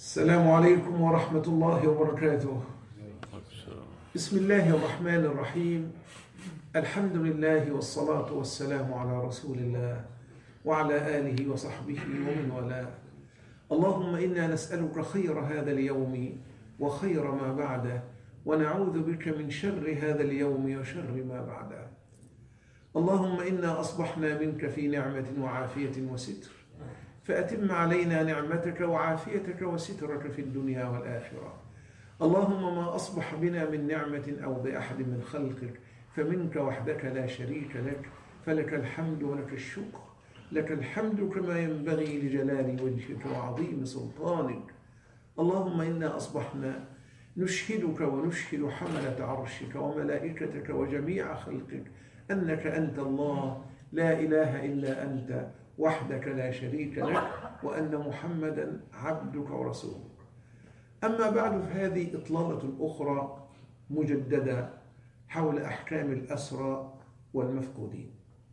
السلام عليكم ورحمة الله وبركاته. بسم الله الرحمن الرحيم. الحمد لله والصلاة والسلام على رسول الله وعلى آله وصحبه ومن والاه. اللهم إنا نسألك خير هذا اليوم وخير ما بعده، ونعوذ بك من شر هذا اليوم وشر ما بعده. اللهم إنا أصبحنا منك في نعمة وعافية وستر، فأتم علينا نعمتك وعافيتك وسترك في الدنيا والآخرة. اللهم ما أصبح بنا من نعمة أو بأحد من خلقك فمنك وحدك لا شريك لك، فلك الحمد ولك الشكر. لك الحمد كما ينبغي لجلال وجهك وعظيم سلطانك. اللهم إنا أصبحنا نشهدك ونشهد حملة عرشك وملائكتك وجميع خلقك أنك أنت الله لا إله إلا أنت وحدك لا شريك لك، وأن محمدا عبدك ورسولك. أما بعد، فهذه إطلالة أخرى مجددة حول أحكام الأسرى والمفقودين.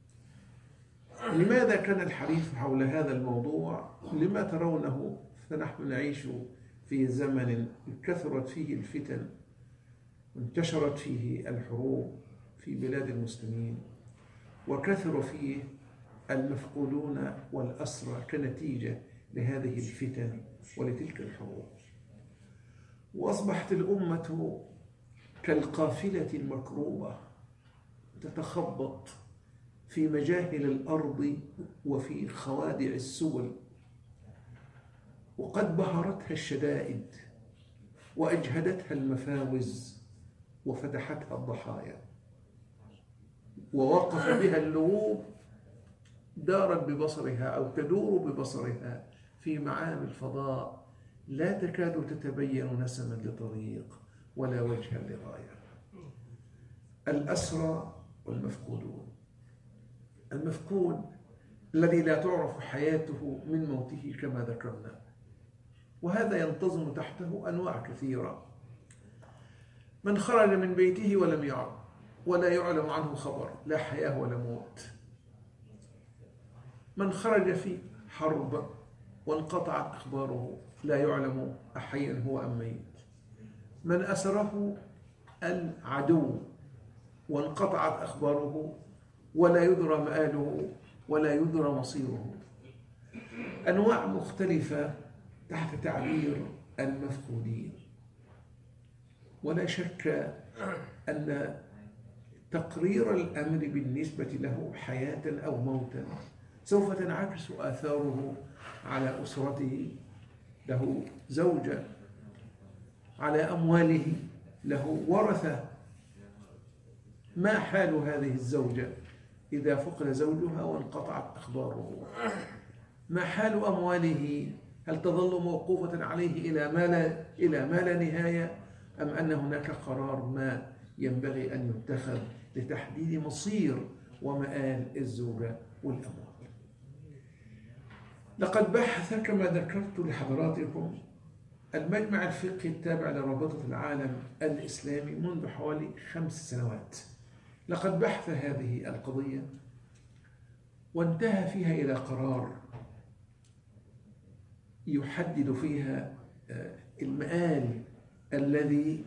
لماذا كان الحديث حول هذا الموضوع؟ لما ترونه فنحن نعيش في زمن كثرت فيه الفتن وانتشرت فيه الحروب في بلاد المسلمين، وكثر فيه المفقودون والأسرى كنتيجة لهذه الفتن ولتلك الحروب. وأصبحت الأمة كالقافلة المكروبة تتخبط في مجاهل الأرض وفي خوادع السبل، وقد بهرتها الشدائد وأجهدتها المفاوز وفتحتها الضحايا، ووقف بها اللغوب دارت ببصرها أو تدور ببصرها في معاني الفضاء، لا تكاد تتبين نسما لطريق ولا وجها لغاية. الأسرى والمفقودون. المفقود الذي لا تعرف حياته من موته كما ذكرنا، وهذا ينتظم تحته أنواع كثيرة. من خرج من بيته ولم يعد ولا يعلم عنه خبر، لا حياة ولا موت. من خرج في حرب وانقطعت أخباره، لا يعلم أحي هو أم ميت. من أسره العدو وانقطعت أخباره ولا يدرى مآله ولا يدرى مصيره. أنواع مختلفة تحت تعبير المفقودين. ولا شك أن تقرير الأمر بالنسبة له حياة أو موتا سوف تنعكس آثاره على أسرته، له زوجة، على أمواله، له ورثة. ما حال هذه الزوجة إذا فقد زوجها وانقطعت أخباره؟ ما حال أمواله؟ هل تظل موقوفة عليه إلى ما لا نهاية، أم أن هناك قرار ما ينبغي أن يتخذ لتحديد مصير ومآل الزوجة والأموال؟ لقد بحث كما ذكرت لحضراتكم المجمع الفقهي التابع لرابطة العالم الإسلامي منذ حوالي 5 سنوات. لقد بحث هذه القضية وانتهى فيها إلى قرار يحدد فيها المآل الذي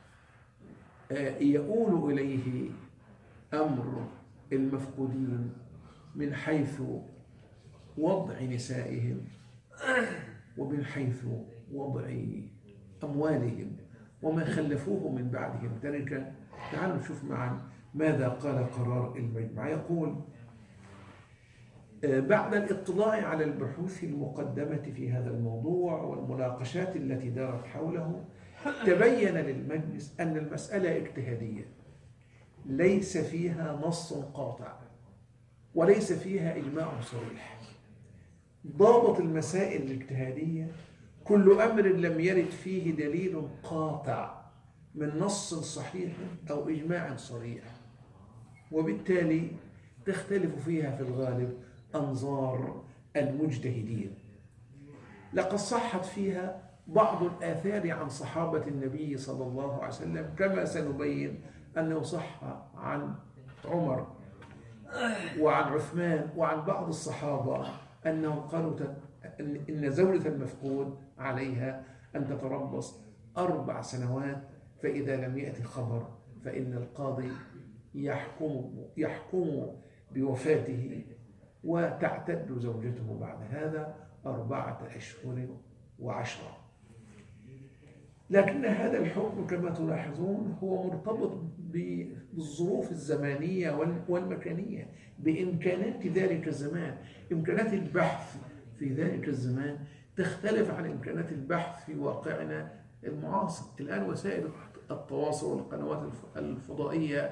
يؤول إليه أمر المفقودين من حيث وضع نسائهم ومن حيث وضع أموالهم وما خلفوه من بعدهم تركة. تعالوا نشوف معا ماذا قال قرار المجمع. يقول: بعد الاطلاع على البحوث المقدمة في هذا الموضوع والمناقشات التي دارت حوله، تبين للمجلس أن المسألة اجتهادية ليس فيها نص قاطع وليس فيها إجماع صريح. ضابط المسائل الاجتهادية كل أمر لم يرد فيه دليل قاطع من نص صحيح أو إجماع صريح، وبالتالي تختلف فيها في الغالب أنظار المجتهدين. لقد صحت فيها بعض الآثار عن صحابة النبي صلى الله عليه وسلم، كما سنبين أنه صح عن عمر وعن عثمان وعن بعض الصحابة أنهم قالوا إن زوجة المفقود عليها أن تتربص 4 سنوات، فإذا لم يأتي خبر فإن القاضي يحكم بوفاته، وتعتد زوجته بعد هذا 4 أشهر و10. لكن هذا الحكم كما تلاحظون هو مرتبط بالظروف الزمانية والمكانية، بإمكانات ذلك الزمان. إمكانات البحث في ذلك الزمان تختلف عن إمكانات البحث في واقعنا المعاصر. الآن وسائل التواصل والقنوات الفضائية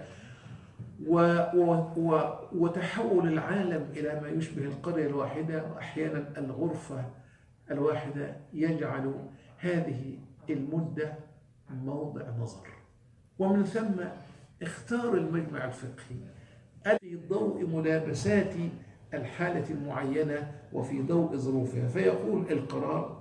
وتحول العالم إلى ما يشبه القرية الواحدة وأحيانا الغرفة الواحدة يجعل هذه المدة موضع نظر. ومن ثم اختار المجمع الفقهي في ضوء ملابسات الحالة المعينة وفي ضوء ظروفها، فيقول القرار: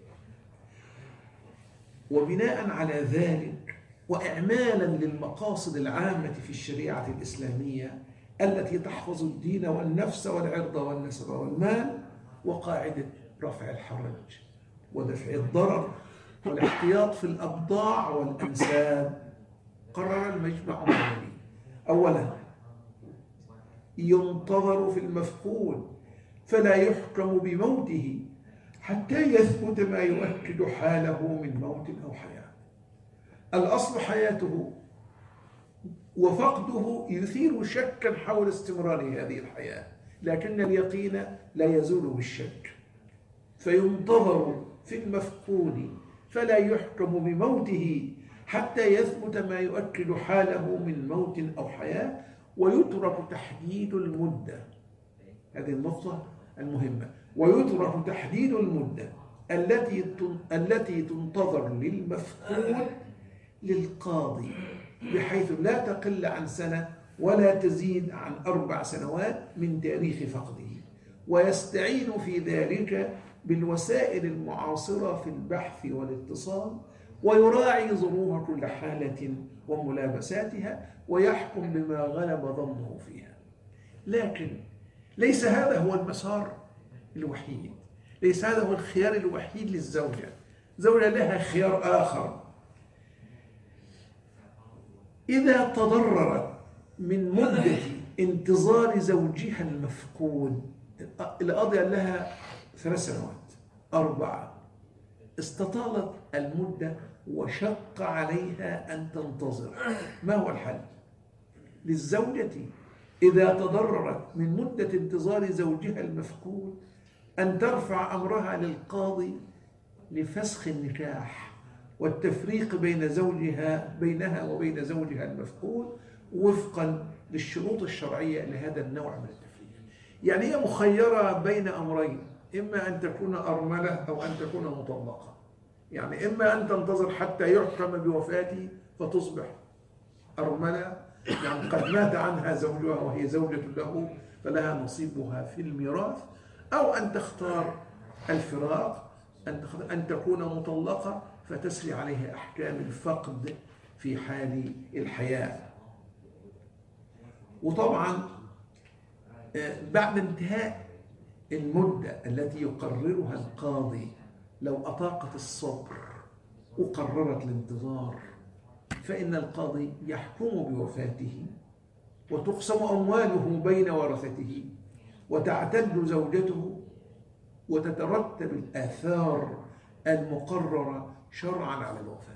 وبناء على ذلك وإعمالا للمقاصد العامة في الشريعة الإسلامية التي تحفظ الدين والنفس والعرض والنسب والمال، وقاعدة رفع الحرج ودفع الضرر والاحتياط في الأبضاع والأنساب، قرر المجمع العلمي: أولا، ينتظر في المفقود فلا يحكم بموته حتى يثبت ما يؤكد حاله من موت أو حياة. الأصل حياته، وفقده يثير شكا حول استمرار هذه الحياة، لكن اليقين لا يزول بالشك. فينتظر في المفقود فلا يحكم بموته حتى يثبت ما يؤكد حاله من موت أو حياة، ويترك تحديد المدة. هذه النقطة المهمة: ويترك تحديد المدة التي تنتظر للمفقود للقاضي، بحيث لا تقل عن سنة ولا تزيد عن 4 سنوات من تاريخ فقده، ويستعين في ذلك بالوسائل المعاصرة في البحث والاتصال، ويراعي ظروف كل حالة وملابساتها، ويحكم بما غلب ظنه فيها. لكن ليس هذا هو المسار الوحيد، ليس هذا هو الخيار الوحيد للزوجة. زوجة لها خيار آخر: إذا تضررت من مدة انتظار زوجها المفقود، القاضي قال لها 3 سنوات 4، استطالت المدة وشق عليها أن تنتظر، ما هو الحل؟ للزوجة إذا تضررت من مدة انتظار زوجها المفقود أن ترفع أمرها للقاضي لفسخ النكاح والتفريق بينها وبين زوجها المفقود وفقا للشروط الشرعية لهذا النوع من التفريق. يعني هي مخيرة بين أمرين: إما أن تكون أرملة أو أن تكون مطلقة. يعني إما أن تنتظر حتى يحكم بوفاته فتصبح أرملة، يعني قد مات عنها زوجها وهي زوجة له فلها نصيبها في الميراث، أو أن تختار الفراق، أن تكون مطلقة فتسري عليها أحكام الفقد في حال الحياة. وطبعا بعد انتهاء المدة التي يقررها القاضي، لو أطاقت الصبر وقررت الانتظار، فإن القاضي يحكم بوفاته وتقسم أمواله بين ورثته وتعتد زوجته وتترتب الآثار المقررة شرعا على الوفاة.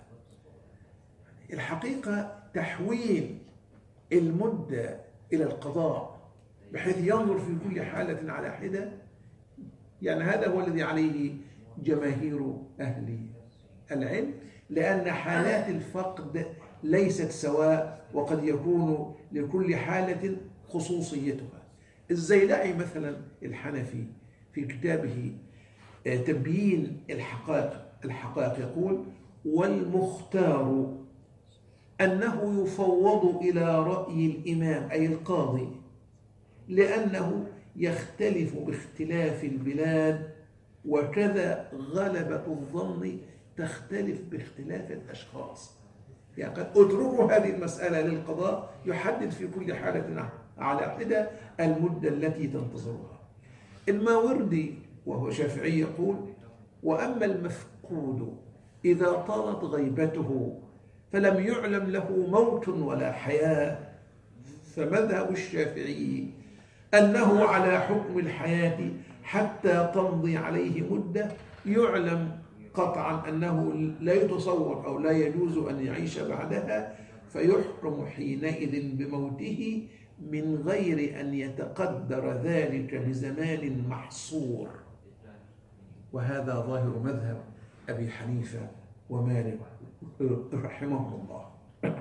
الحقيقة تحويل المدة إلى القضاء بحيث ينظر في كل حالة على حدة، يعني هذا هو الذي عليه جماهير أهل العلم، لأن حالات الفقد ليست سواء، وقد يكون لكل حالة خصوصيتها. الزيلعي مثلا الحنفي في كتابه تبيين الحقائق يقول: والمختار أنه يفوض إلى رأي الإمام أي القاضي، لأنه يختلف باختلاف البلاد، وكذا غلبة الظن تختلف باختلاف الأشخاص. يعني قد أتركوا هذه المسألة للقضاء يحدد في كل حالة على حدة المدة التي تنتظرها. الماوردي وهو شافعي يقول: وأما المفقود إذا طالت غيبته فلم يعلم له موت ولا حياة، فمذهب الشافعي أنه على حكم الحياة حتى تمضي عليه مدة يعلم قطعا أنه لا يتصور أو لا يجوز أن يعيش بعدها، فيحكم حينئذ بموته من غير أن يتقدر ذلك بزمان محصور. وهذا ظاهر مذهب أبي حنيفة ومالك رحمهم الله.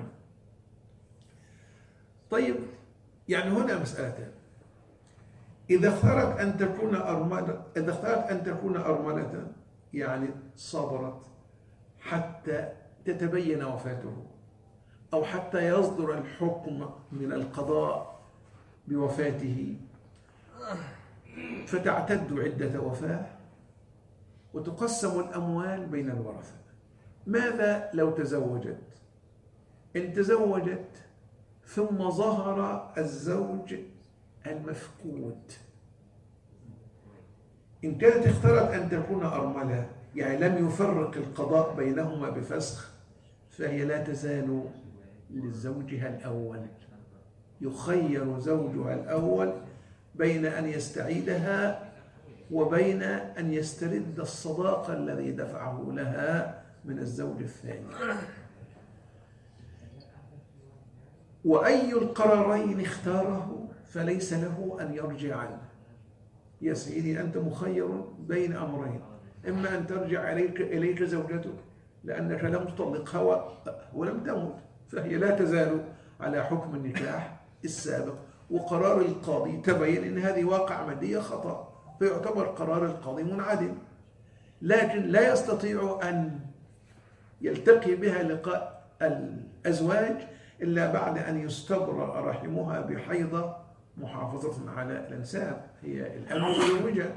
طيب، يعني هنا مسألتان: إذا اختارت أن تكون أرملة يعني صبرت حتى تتبين وفاته، أو حتى يصدر الحكم من القضاء بوفاته، فتعتد عدة وفاة وتقسم الأموال بين الورثة. ماذا لو تزوجت؟ إن تزوجت ثم ظهر الزوج المفقود، إن كانت اختارت أن تكون أرملة يعني لم يفرق القضاء بينهما بفسخ، فهي لا تزال لزوجها الأول، يخير زوجها الأول بين أن يستعيدها وبين أن يسترد الصداق الذي دفعه لها من الزوج الثاني. وأي القرارين اختاره فليس له أن يرجع عنه. يا سيدي، أنت مخير بين أمرين: إما أن ترجع إليك زوجتك لأنك لم تطلقها ولم تمت، فهي لا تزال على حكم النكاح السابق، وقرار القاضي تبين أن هذه واقع مادية خطأ، فيعتبر قرار القاضي منعدم، لكن لا يستطيع أن يلتقي بها لقاء الأزواج إلا بعد أن يستبرأ رحمها بحيضة محافظة على الأنساب، هي الآن مزوجة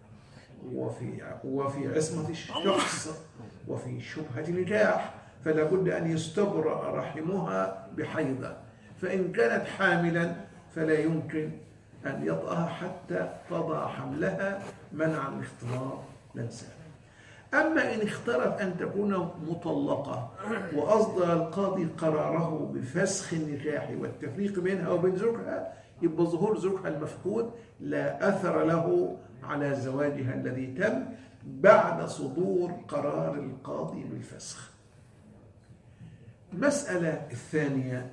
وفي عصمة الشخص وفي شبهة نكاح، فلا بد أن يستبرأ رحمها بحيضة، فإن كانت حاملا فلا يمكن أن يطأها حتى تضع حملها منعا من اختلاط الأنساب. أما إن اختارت أن تكون مطلقة وأصدر القاضي قراره بفسخ النكاح والتفريق بينها وبين زوجها، يبقى ظهور زوجها المفقود لا أثر له على زواجها الذي تم بعد صدور قرار القاضي بالفسخ. المسألة الثانية: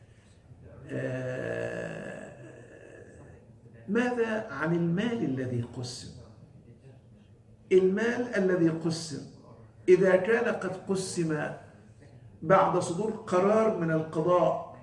ماذا عن المال الذي قسم؟ المال الذي قسم إذا كان قد قسم بعد صدور قرار من القضاء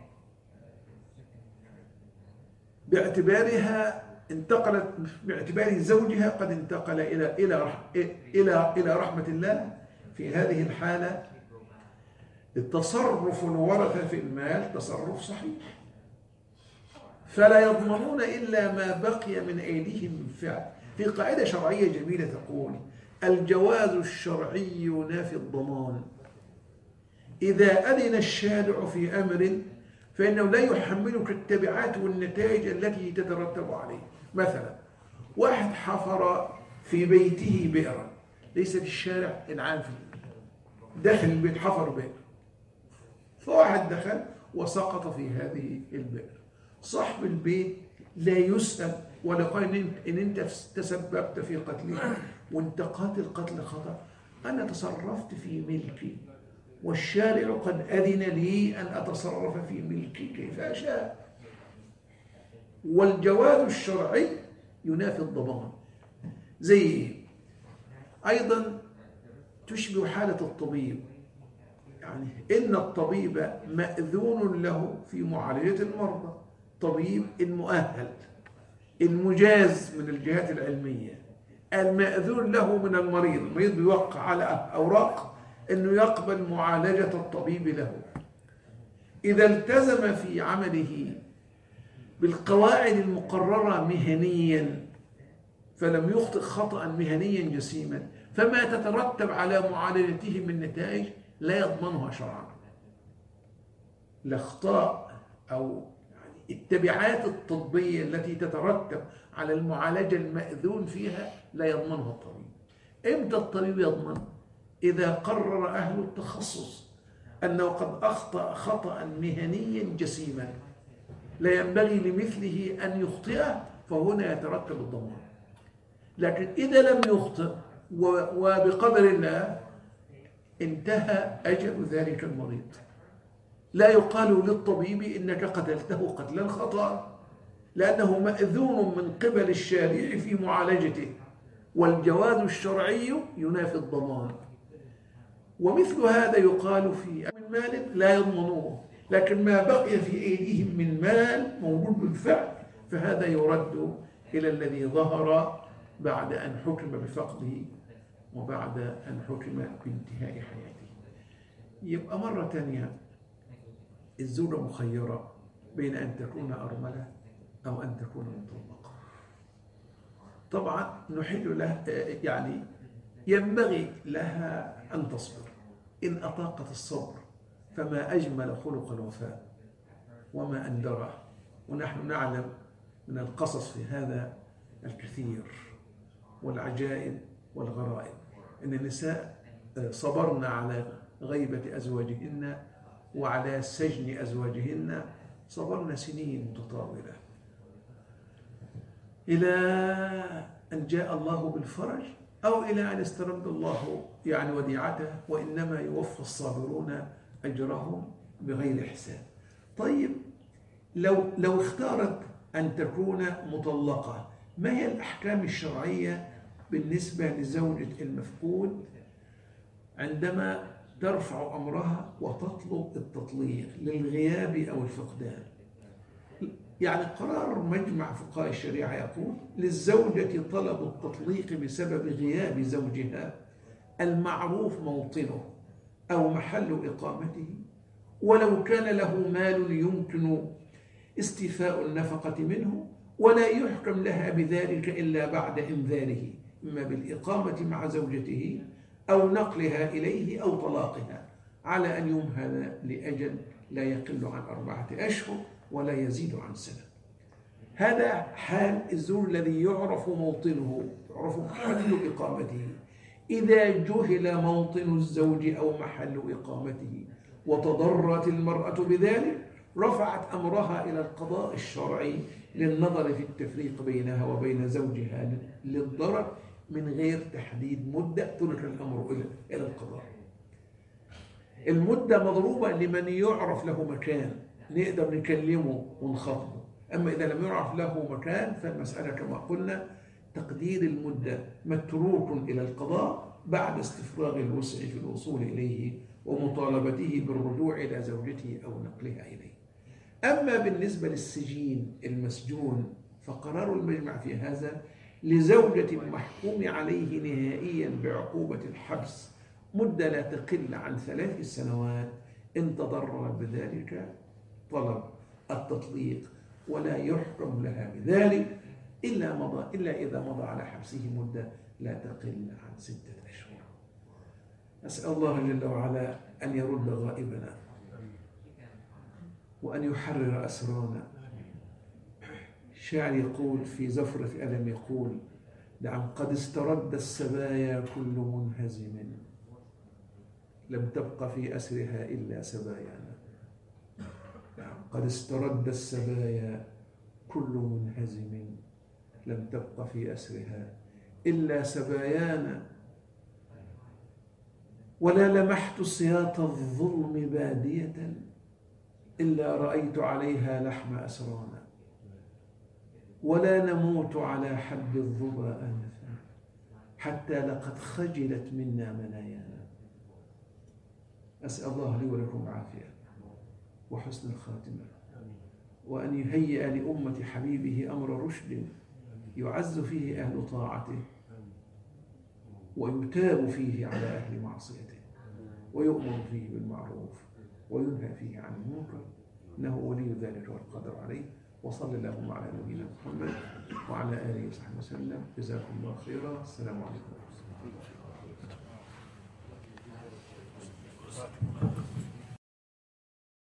باعتبار زوجها قد انتقل إلى رحمة الله، في هذه الحالة التصرف الورثة في المال تصرف صحيح، فلا يضمنون إلا ما بقي من أيديهم من فعل. في قاعدة شرعية جميلة تقول: الجواز الشرعي ينافي الضمان. إذا أذن الشارع في أمر فإنه لا يحملك التبعات والنتائج التي تترتب عليه. مثلا، واحد حفر في بيته بئرا، ليس في الشارع العام، داخل البيت حفر بئر، فواحد دخل وسقط في هذه البئر، صاحب البيت لا يسأل ولا قال إن أنت تسببت في قتله وأنت قتل خطأ، أنا تصرفت في ملكي والشارع قد أذن لي أن أتصرف في ملكي كيف أشاء. والجواز الشرعي ينافي الضمان. زي أيضا تشبه حالة الطبيب، يعني إن الطبيب مأذون له في معالجة المرضى، طبيب المؤهل المجاز من الجهات العلمية، المأذون له من المريض، المريض بيوقع على أوراق أنه يقبل معالجة الطبيب له. إذا التزم في عمله بالقواعد المقررة مهنيا فلم يخطئ خطأ مهنيا جسيما، فما تترتب على معالجته من نتائج لا يضمنها شرعا، لا اخطاء أو التبعات الطبية التي تترتب على المعالجة المأذون فيها لا يضمنها الطبيب. إمتى الطبيب يضمن؟ إذا قرر أهل التخصص أنه قد أخطأ خطأ مهنيا جسيما لا ينبغي لمثله أن يخطئه، فهنا يترتب الضمان. لكن إذا لم يخطئ وبقدر الله انتهى أجل ذلك المريض، لا يقال للطبيب إنك قتلته قتلا خطأ، لأنه مأذون من قبل الشارع في معالجته، والجواز الشرعي ينافي الضمان. ومثل هذا يقال في من مال لا يضمنوه، لكن ما بقي في أيديهم من مال موجود بالفعل فهذا يرد إلى الذي ظهر بعد أن حكم بفقده وبعد أن حكم بانتهاء حياته. يبقى مرة ثانية الزوجة مخيرة بين أن تكون أرملة أو أن تكون مطلقة. طبعا نحل لها، يعني ينبغي لها أن تصبر إن أطاقت الصبر، فما أجمل خلق الوفاء وما أندره. ونحن نعلم من القصص في هذا الكثير والعجائب والغرائب، إن النساء صبرن على غيبة أزواجهن وعلى سجن أزواجهن، صبرن سنين متطاولة إلى أن جاء الله بالفرج، أو إلى أن استرد الله يعني وديعته، وإنما يوفى الصابرون أجرهم بغير حساب. طيب لو اختارت أن تكون مطلقة، ما هي الأحكام الشرعية بالنسبة لزوجة المفقود عندما ترفع أمرها وتطلب التطليق للغياب أو الفقدان؟ يعني قرار مجمع فقهاء الشريعة يقول للزوجة طلب التطليق بسبب غياب زوجها المعروف موطنه أو محل إقامته، ولو كان له مال يمكن استيفاء النفقة منه، ولا يحكم لها بذلك إلا بعد إنذاره، إما بالإقامة مع زوجته أو نقلها إليه أو طلاقها، على أن يمهل لأجل لا يقل عن 4 أشهر ولا يزيد عن سنة. هذا حال الزوج الذي يعرف موطنه، يعرف محل إقامته. إذا جهل موطن الزوج أو محل إقامته وتضررت المرأة بذلك، رفعت أمرها إلى القضاء الشرعي للنظر في التفريق بينها وبين زوجها للضرر من غير تحديد مدة، ترك الأمر إلى القضاء. المدة مضروبة لمن يعرف له مكان نقدر نكلمه ونخاطبه، أما إذا لم يعرف له مكان فالمسألة كما قلنا تقدير المدة متروك إلى القضاء بعد استفراغ الوسع في الوصول إليه ومطالبته بالرجوع إلى زوجته أو نقلها إليه. أما بالنسبة للسجين المسجون فقرار المجمع في هذا لزوجة محكوم عليه نهائيا بعقوبة الحبس مدة لا تقل عن 3 سنوات، إن تضرر بذلك طلب التطليق، ولا يحكم لها بذلك إلا إذا مضى على حبسه مدة لا تقل عن 6 أشهر. أسأل الله جل وعلا أن يرد غائبنا وأن يحرر أسرانا. الشاعر يقول في زفرة ألم يقول: نعم قد استرد السبايا كل منهزم، لم تبق في أسرها إلا سبايانا. نعم قد استرد السبايا كل منهزم، لم تبق في أسرها إلا سبايانا، ولا لمحت سياط الظلم بادية إلا رأيت عليها لحم أسرانا، ولا نموت على حد الظبا آنفا حتى لقد خجلت منا منايانا. أسأل الله لي ولكم العافية وحسن الخاتمة، وأن يهيئ لأمة حبيبه أمر رشد يعز فيه أهل طاعته ويتاب فيه على أهل معصيته، ويؤمر فيه بالمعروف وينهى فيه عن المنكر، إنه ولي ذلك والقدر عليه. وصلى اللهم على نبينا محمد وعلى آله وصحبه وسلم. جزاكم الله خيرا. السلام عليكم ورحمة الله وبركاته.